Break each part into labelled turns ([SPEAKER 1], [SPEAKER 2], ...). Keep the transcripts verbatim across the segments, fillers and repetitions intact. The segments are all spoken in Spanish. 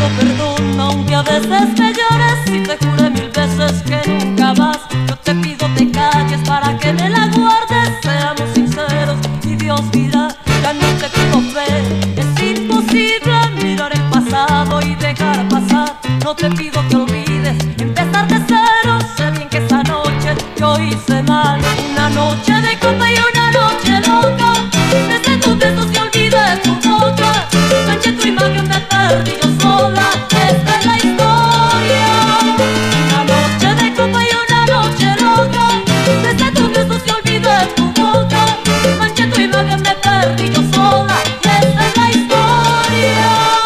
[SPEAKER 1] perdón, aunque a veces me llores y te jure mil veces que nunca más. Yo te pido te calles para que me la guardes, seamos sinceros y Dios dirá. Ya no te pido fe, es imposible mirar el pasado y dejar pasar. No te pido que olvides, empezar de cero. Sé bien que esa noche yo hice mal, una noche de copa y una noche loca. Desde tus besos y olvidé tu boca, manché tu imagen, me perdí yo sola. Esta es la historia, una noche de copa y una noche loca. Desde tus besos y olvidé tu boca, manché tu imagen, me perdí yo sola. Esta es la historia.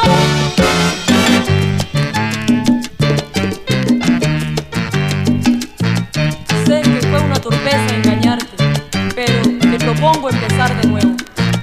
[SPEAKER 1] Sé que fue una torpeza engañarte, pero te propongo empezar de nuevo.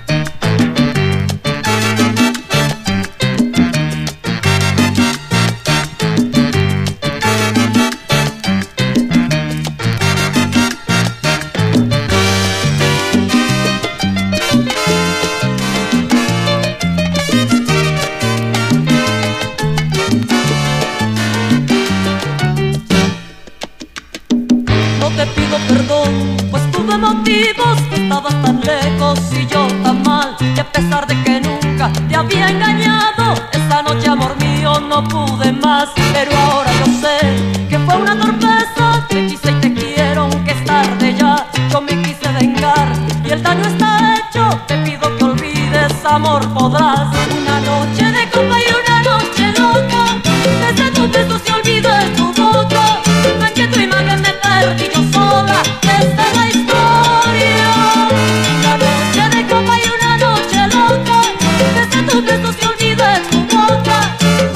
[SPEAKER 1] No te pido perdón, pues tuve motivos, que estabas tan lejos y yo tan mal. Y a pesar de que nunca te había engañado, esta noche, amor mío, no pude más. Pero ahora yo sé que fue una torpeza, te quise y te quiero, aunque es tarde ya. Yo me quise vengar y el daño está hecho. Te pido que olvides, amor, podrás. Una noche de copa y una noche loca, desde tus besos y olvidé tu boca. Manché tu imagen, me perdí yo sola. Esta es la historia, una noche de copa y una noche loca. Desde tus besos y olvidé tu boca.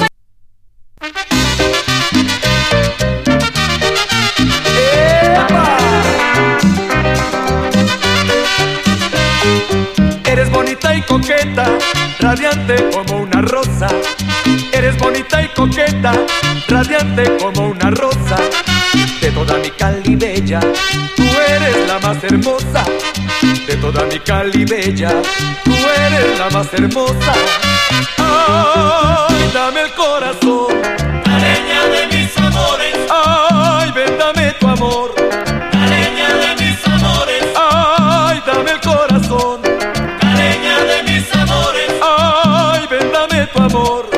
[SPEAKER 2] ¡Epa! Eres bonita y coqueta, radiante como una rosa. Eres bonita y coqueta, radiante como una rosa. De toda mi Cali bella, tú eres la más hermosa. De toda mi Cali bella, tú eres la más hermosa. Ay, dame el corazón,
[SPEAKER 3] Caleña de mis amores,
[SPEAKER 2] ay, ven, dame tu amor.
[SPEAKER 3] caleña de mis amores,
[SPEAKER 2] Ay, dame el corazón,
[SPEAKER 3] caleña de mis amores,
[SPEAKER 2] ay, ven, dame tu amor.